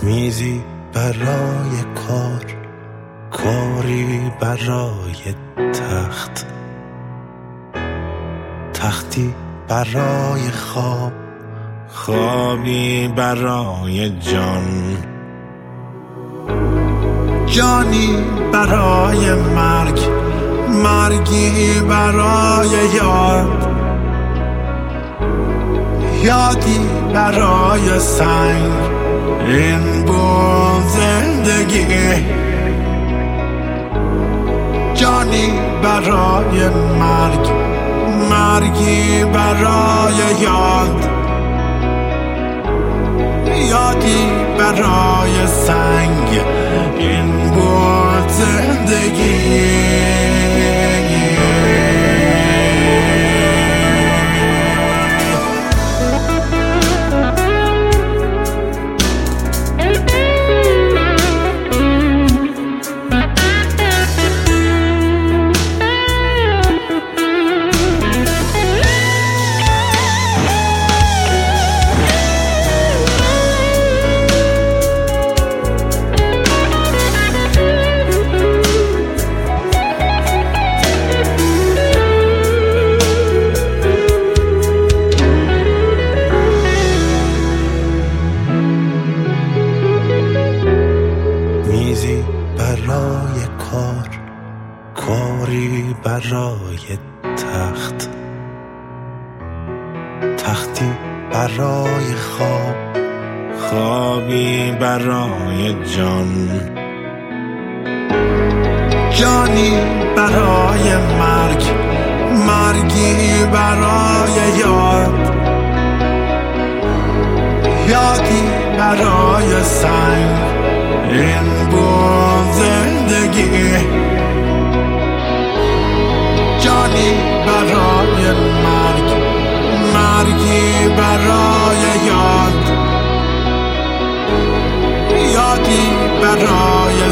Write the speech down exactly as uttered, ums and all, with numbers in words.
میزی برای کار، کاری برای تخت، تختی برای خواب، خوابی برای جان، جانی برای مرگ، مرگی برای یاد، یادی برای سنگ. این بود زندگی، جانی برای مرگ، مرگی برای یاد، یادی برای سنگ. این بود زندگی. میزی برای کار، کاری برای تخت، تختی برای خواب، خوابی برای جان، جانی برای مرگ، مرگی برای یاد، یادی برای سنگ. این بود زندگی، جانی برای مرگ، مرگی برای یاد، یادی برای